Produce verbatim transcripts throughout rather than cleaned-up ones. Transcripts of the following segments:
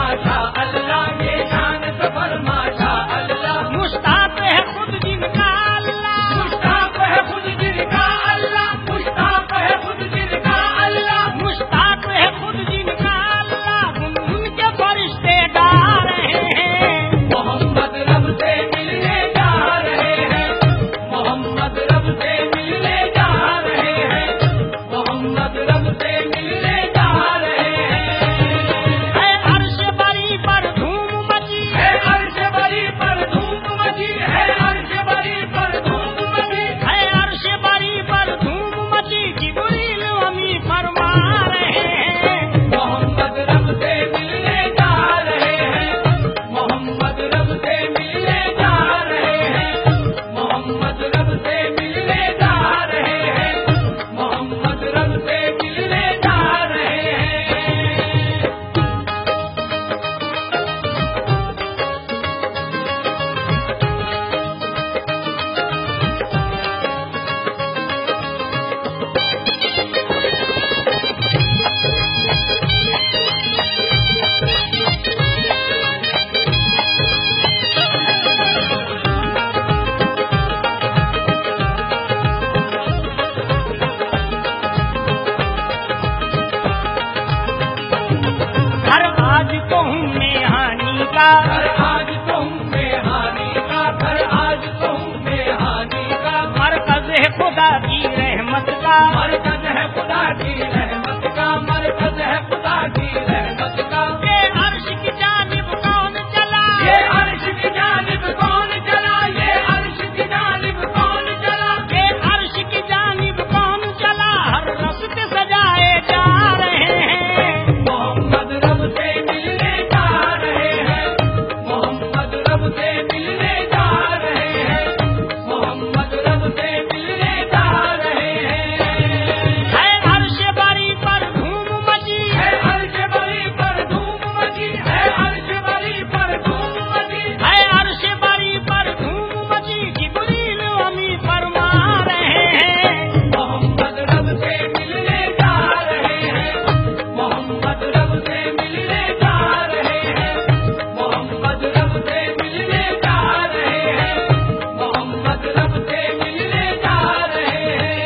माशा अल्लाह, ये शान से फरमाशा अल्लाह। मुश्ताक है खुद जिनका अल्लाह, मुश्ताक है खुद जिनका अल्लाह, मुश्ताक है खुद जिनका अल्लाह, मुश्ताक है खुद जिनका अल्लाह, उनके फरिश्ते गा रहे हैं। मोहम्मद रब से मिलने जा रहे हैं, मोहम्मद रब से मिलने जा रहे हैं, मोहम्मद रब से मिलने जा रहे हैं। है अर्श बरी पर धूम मची, है अर्श बरी पर धूम मची, है अर्श बरी पर धूम मची, है अर्श बरी पर धूम मची, जिब्रील अमी फरमा रहे हैं। मोहम्मद रब से मिलने जा रहे हैं, मोहम्मद रब से मिलने जा रहे हैं, मोहम्मद रब से मिलने जा रहे हैं, मोहम्मद रब से मिलने जा रहे हैं। हर आज तो हूँ मैं हानि का, घर आज तुम में हानि का, घर आज तुम में हानि का, मरकज है खुदा की रहमत का, मरकज है खुदा की रहमत का, मरकज है खुदा की रहमत का। ये अर्श की जानिब कौन चला, ये अर्श की जानिब कौन चला, ये अर्श की जानिब कौन चला, ये अर्श की जानिब कौन चला, हर रस्ते सजाए जा रहे हैं। मोहम्मद रब से मिलने जा रहे हैं, मोहम्मद रब से मिलने जा रहे हैं, मोहम्मद रब से मिलने जा रहे हैं। है अर्श बरी पर धूम मची, है अर्श बरी पर धूम मची, है अर्श बरी पर धूम मची, है अर्श बरी पर धूम मची, जिब्रील अमी फरमा रहे हैं। मोहम्मद रब से मिलने जा रहे हैं, मोहम्मद रब से मिलने जा रहे हैं, मोहम्मद रब से मिलने जा रहे हैं, मोहम्मद रब से मिलने जा रहे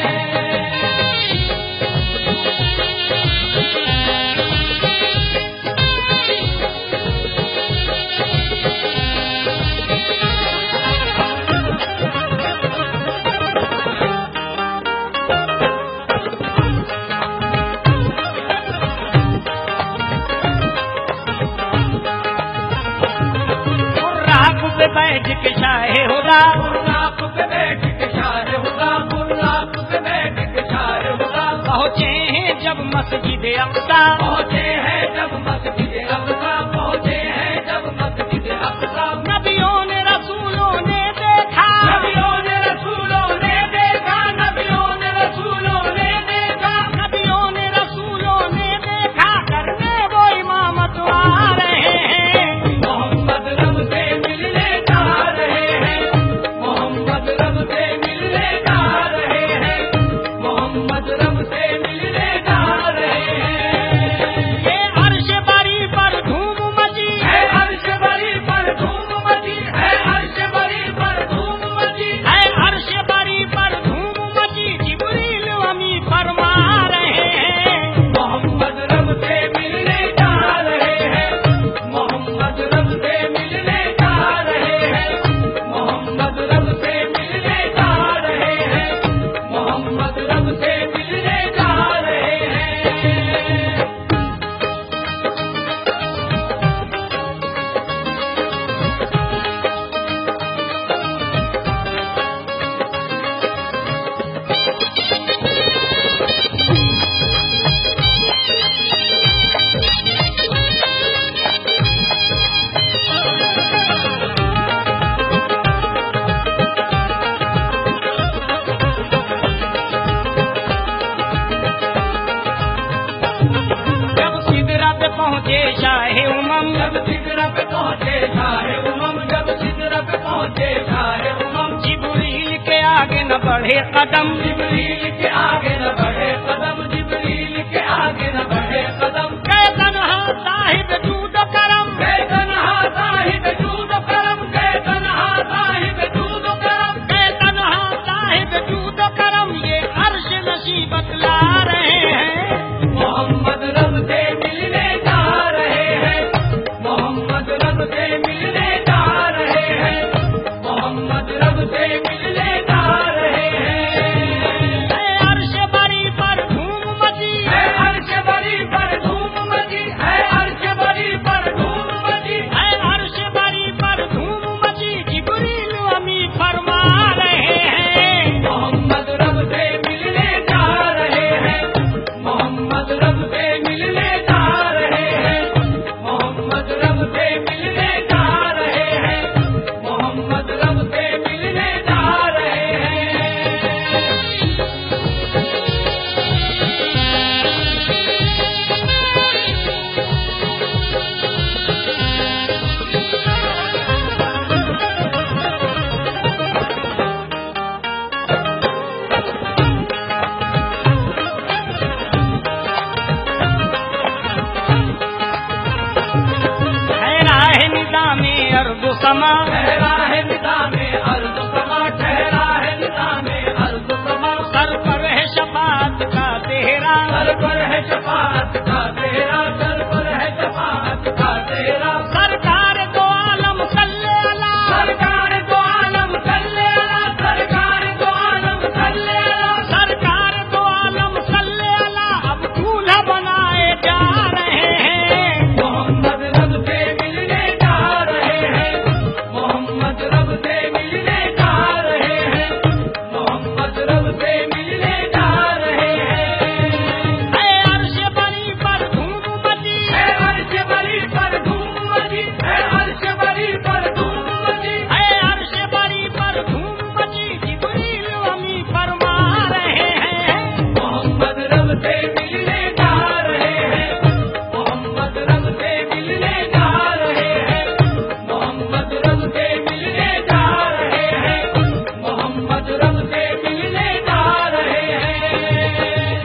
राख पे बैठ के शाहे होगा, गुरनाप पे बैठ के शाह होगा, गुरनाप पे बैठ के शाह होगा। पहुँचे हैं जब मस्जिद अक़सा, पहुँचे हैं जब मस्जिद अक़सा, पहुँचे हैं जब मस्जिद अक़सा। नबियों ने रसूलों ने देखा, नबियों ने रसूलों ने देखा, नबियों ने रसूलों ने देखा, नबियों ने रसूलों ने देखा, करने वो इमामत आ रहे हैं। मोहम्मद रब से मिलने जा रहे हैं, मोहम्मद रब से मिलने जा रहे हैं, मोहम्मद रब से मिलने जा रहे हैं। ये अर्श बरी पर धूम मची, है अर्श बरी पर धूम मची, है अर्श बरी पर धूम मची, है अर्श बरी पर धूम मची, जिब्रील अमी फरमा रहे हैं। मोहम्मद रब से मिलने जा रहे हैं, मोहम्मद रब से मिलने जा रहे हैं, मोहम्मद रब से मिलने जा रहे हैं, मोहम्मद रब से मिलने जा रहे हैं। जब सिदरा पे पहुँचे शाहे उमम, जब सिदरा पे पहुँचे शाहे उमम, जब सिदरा पे पहुँचे शाहे उमम, जिब्रील के आगे न बढ़े कदम, जिब्रील के आगे न बढ़े कदम, जिब्रील के आगे न बढ़े कदम। कै तन्हा साहिब जूद करम, समा ठहरा है निज़ाम अर्ज़ समा, ठहरा है निज़ाम अर्ज़ समा। सर पर है शफाअत का तेरा, सर पर है शफाअत का तेरा, सर पर है शफाअत का तेरा। सरकार दो आलम सल्ले अला, सरकार दो आलम सल्ले अला, सरकार दो आलम सल्ले अला। सरकार दो आलम सल्ले अला। अब दूल्हा बनाए जा रहे हैं, मोहम्मद रब से मिलने जा रहे हैं, मोहम्मद रब से मिलने जा रहे हैं, मोहम्मद रब से मिलने जा रहे हैं। है अर्श बरी पर धूम मची, है अर्श बरी पर धूम मची, है अर्श बरी पर धूम मची। है अर्श बरी पर धूम मची। जिब्रील अमी फरमा रहे हैं, मोहम्मद रब से मिलने जा रहे हैं, मोहम्मद रब से मिलने जा रहे हैं, मोहम्मद रब से मिलने जा रहे हैं, मोहम्मद रब से मिलने जा रहे हैं।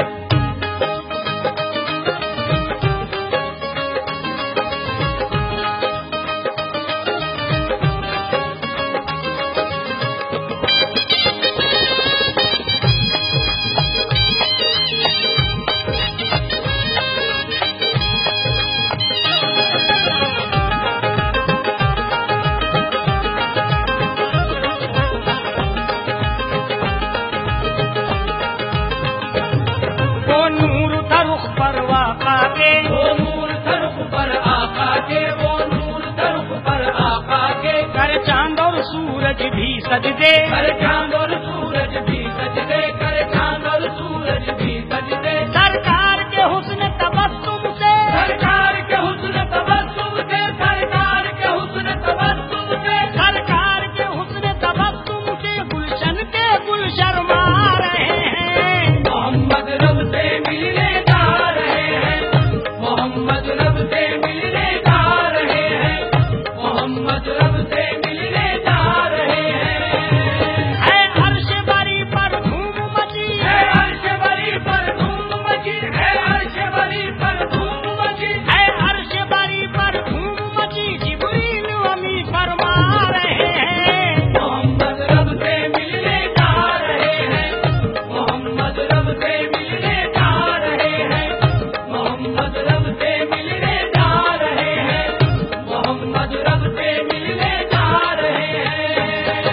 वो नूर तरुख पर वाक़ा के, वो नूर तरुख पर आका के, वो नूर तरुख पर आका के। कर चांद और सूरज भी सजदे, कर चांद और सूरज भी सजदे, कर चांद और सूरज भी सजदे। सरकार के हुस्न तबस्सुम से, सरकार के हुस्न तबस्सुम से, सरकार के हुस्न तबस्सुम से। सरकार के हुस्न तबस्सुम से गुलशन के गुल शर्मा रहे हैं, मोहम्मद रब से मिलने जा रहे हैं, मोहम्मद रब से मिलने जा रहे हैं, मोहम्मद रब से मिलने जा रहे हैं। है अर्श बरी पर धूम मची, है अर्श बरी पर धूम मची, है अर्श बरी पर धूम मची। है अर्श बरी पर धूम मची। जिब्रील अमी फरमा रहे हैं, मोहम्मद रब से मिलने जा रहे हैं, मोहम्मद रब से मिलने जा रहे हैं, मोहम्मद रब से मिलने जा रहे हैं, मोहम्मद रब से मिलने जा रहे हैं।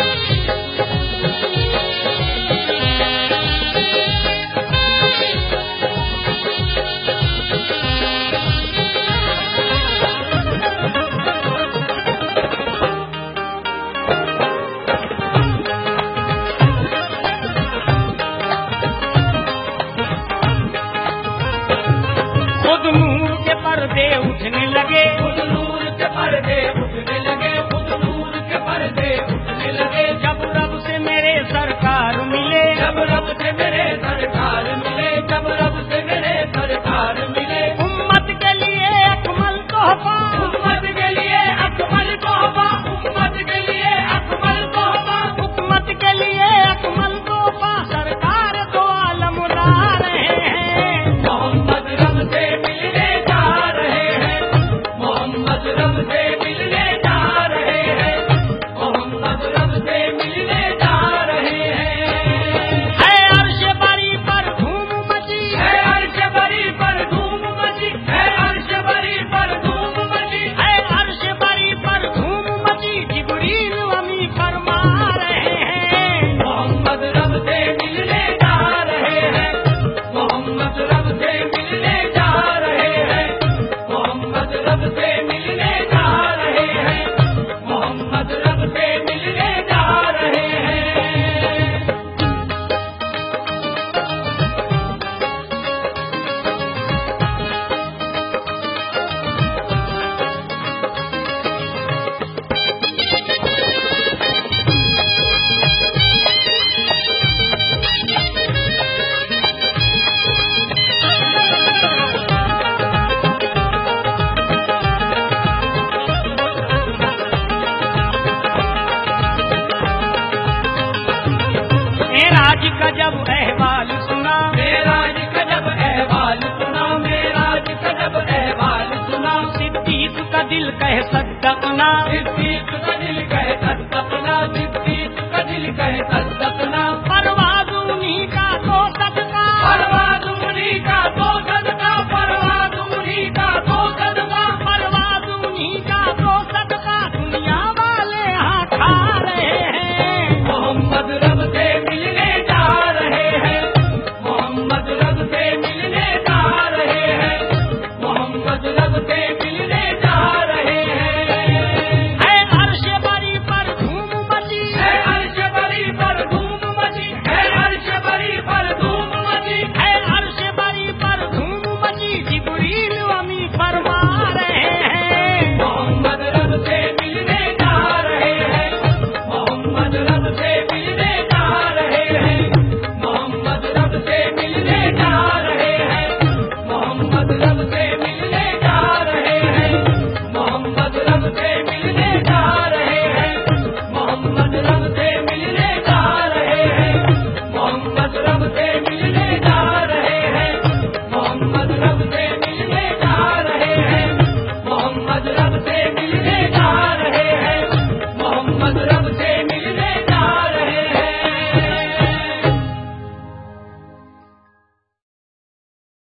खुद नूर के पर्दे उठने लगे, खुद नूर के पर्दे उठने लगे, खुद नूर के पर्दे उठने लगे। जब रब से मेरे सरकार मिले, जब रब से मेरे सरकार मिले, जब रब से मेरे सरकार मिले। उम्मत के लिए अकमल तोहफा, उम्मत के लिए अकमल तोहफा, उम्मत के लिए अकमल तोहफा। उम्मत के लिए अकमल तोहफा। सरकार दो आलम ला रहे हैं, मोहम्मद रब से मिलने जा रहे हैं, मोहम्मद रब से मिलने जा रहे हैं, मोहम्मद रब से मिलने जा रहे हैं। है अर्श बरी पर धूम मची, है अर्श बरी पर धूम मची, है अर्श बरी पर धूम मची। है अर्श बरी पर धूम मची। जिब्रील अमी फरमा रहे हैं, मोहम्मद रब से मिलने जा रहे हैं, मोहम्मद रब से मिलने जा रहे हैं, मोहम्मद रब से मिलने जा रहे हैं, मोहम्मद रब से मिलने जा रहे हैं। रब से